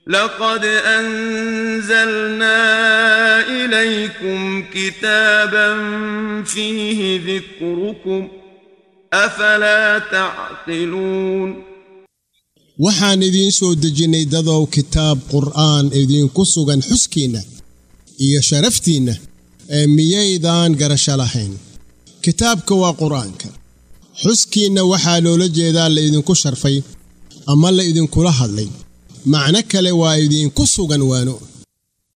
لقد أنزلنا إليكم كتابا فيه ذكركم أفلا تعقلون waxaan idin soo dejinay dadow kitaab qur'aan idin ku sugan xuskiina iyo sharaftiina miyaydan garasho lahayn kitaabka waa qur'aanka xuskiina waxa loola jeedaa la idin ku sharfay ama la idin kula hadlay macna kale waa idin ku sugan waano